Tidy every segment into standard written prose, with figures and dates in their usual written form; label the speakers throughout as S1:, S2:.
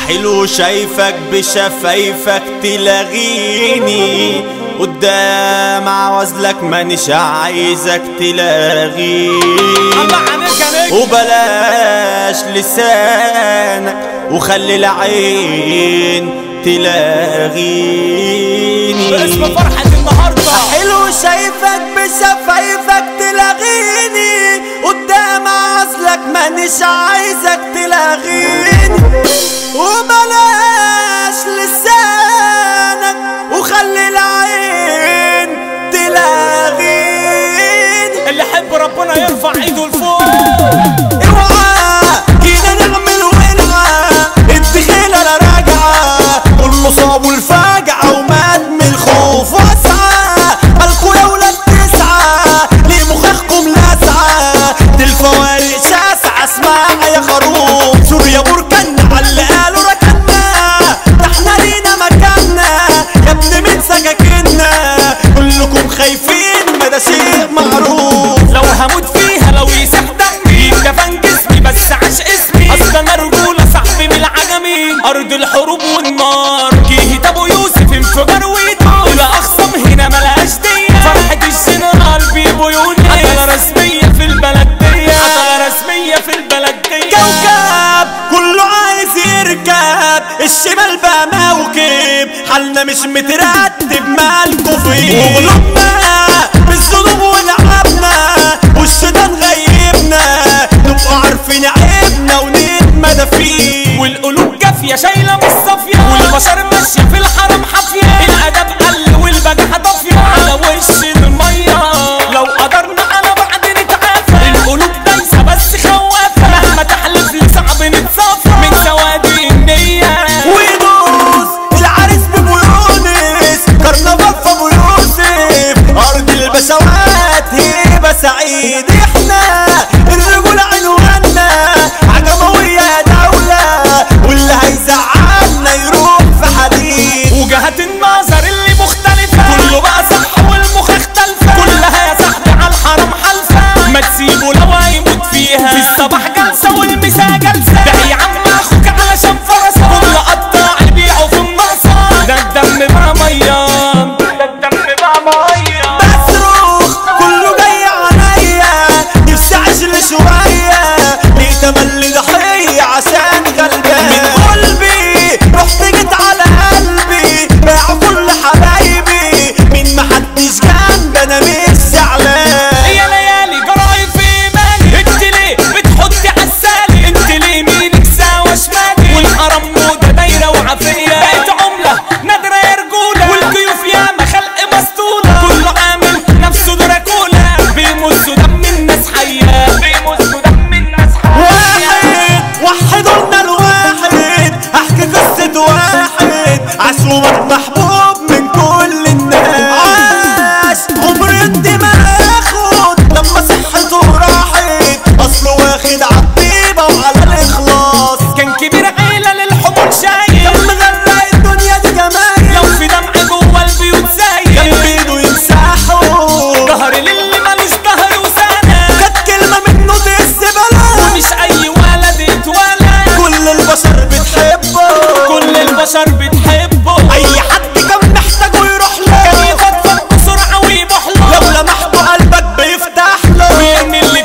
S1: حلو شايفك بشفايفك تلاغيني قدام عوزلك مانيش عايزك تلاغيني وبلاش لسانك وخلي العين تلاغيني
S2: باسم فرحة النهاردة.
S1: حلو شايفك بشفايفك تلاغيني قدام عزلك مانيش عايزك تلاغيني وبلاش لسانك وخلي العين تلاغيني.
S2: اللي حب ربنا يرفع ايده لفوق.
S1: اوعى جينا نعمل ولعة الدخيلة لا راجعة والمصاب والفاجعة ومات من الخوف واسعة مالكوا يا ولاد تسعة ليه مخاخكم لاسعة دي الفوارق شاسعة اسمع يا خروف سوريا بركنا عاللي قالوا ركنا ده احنا لينا مكاننا يا ابن من سكاكنا كلكم خايفين ما ده شيء معروف.
S2: لو هموت فيها لو يسح دمي كفن جسمي بس عاش اسمي اصل انا رجولة صاحبي من العجمي ارض الحروب والنار جيهة ابو يوسف انفجار ويدوس الاخصم هنا ملهاش دية فرحة الجنرال بيبو يونس عطلة رسمية في البلدية عطلة رسمية في البلدية.
S1: كوكب كله عايز يركب الشمال بقى موكب حالنا مش مترتب مالكوا فيه وغلبنا بالذنوب ولعبنا والشيطان غيبنا نبقى عارفين عيبنا ونتمدى فيه
S2: والقلوب جافية شايلة مش صافية والبشر ماشية في الحرم حافية الأدب قل والبجاحة طافية على وش المية لو قدرنا على بعض نتعافى القلوب دايسة بس خوافة مهما تحلف لي صعب نتصافى من سواد النية
S1: ويدوس العريس بابو يونس كرنفال في ابو يوسف ارض البشوات هيبة سعيد احنا الرجولة عنواننا عجموية يا دولة واللي هيزعلنا يروح في حديد
S2: وجهات النظر اللي مختلفة كله بقى صح والمخ اختلفة كلها يا صاحبي على الحرم حلفة ما تسيبه لو هيموت فيها في الصباح جلسة والمساء جلسة ده يا عم اخوك علشان فرسة كل قطاع يبيعوا في النصر ده الدم بقى ميان ده الدم بقى ميان
S1: بصرخ كله جاي عليا نفسي اعيش شوية ليه تملي ضحية عشان غلبان من قلبي رحت جيت على قلبي باعوا كل حبايبي من محدش جنبي انا مش زعلان.
S2: يا ليالي جرايد في ايماني انت ليه بتحطي عالسالي انت ليه مينك سوا شمالي والحرم موضة دايرة وعافية بقت عملة نادرة يا رجولة والضيوف ياما خلق مسطولة كله عامل نفسه دراكولا بيمصوا دم الناس حية بيمصوا دم الناس حية.
S1: واحد قلنا الواحد احكي قصة واحد عشومك محبوب من كل الناس عاش عمر الدماغ ياخد لما صحته راحت اصله واخد عالطيبة وعلى الاخلاص
S2: كان كبير عيلة للحمول شايل
S1: كان مغرق الدنيا دي جمال
S2: لو في دمع جوه البيوت زايد
S1: كان بيده يمسحه
S2: ظهر للي مالوش ظهر وسنة
S1: كانت كلمة منه تهز بلا
S2: ومش اي ولد اتولد
S1: كل البشر بتحبه
S2: كل البشر بتحبه
S1: اي حد كان محتاجه يروح له
S2: كان يفضفض بسرعة ويبوح له
S1: لو لمحته قلبك بيفتح له
S2: ويرمي اللي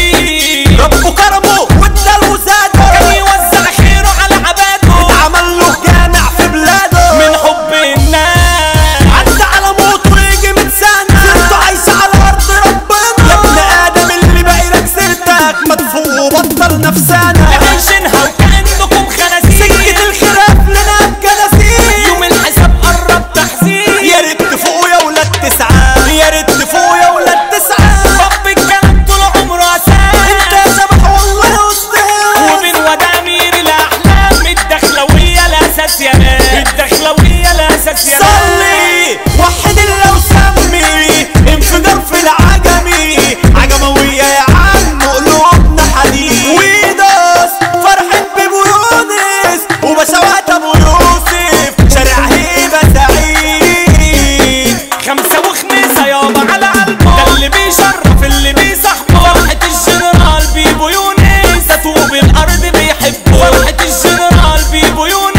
S2: فيه
S1: ربه كرمه واداله وزاده
S2: كان يوزع خيره على عباده
S1: اتعمل له جامع في بلاده
S2: من حب الناس
S1: عدى على موت ويجي من سنة سيرته عايشة على أرض ربنا يا ابن آدم اللي باقي لك سيرتك مدفوع وبطل نفسنا
S2: عايشينها وكأنكم خنازير
S1: سكة الخلاف لنا بجنازير
S2: يوم الحساب قرب تحذير
S1: يا ريت تفوق يا ولاد تسعة يا ريت تفوق يا ولاد تسعة
S2: رب الكلام طول عمره اساس
S1: انت يا شبح والله استاذ
S2: ومن ودا امير الاحلام الدخلوية الاساس يا ناس الدخلوية الاساس يا ناس
S1: صلي وحد الله وسمي انفجار في العجمي عجموية يا عم قلوبنا حديد ويدوس فرحة بابو يونس وبشوات ابو يوسف شارع هيبة سعيد
S2: خمسة وخميسة يابا على قلبه ده اللي بيشرف اللي بيصاحبه فرحة الجنرال بيبو يونس ده طوب الارض بيحبه فرحة الجنرال بيبو يونس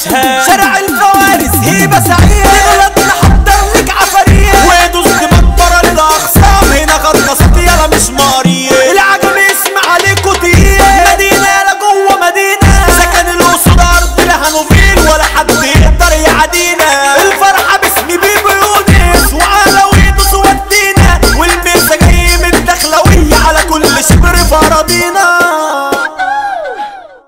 S2: استشهاد.
S1: شارع الفوارس هيبة سعيد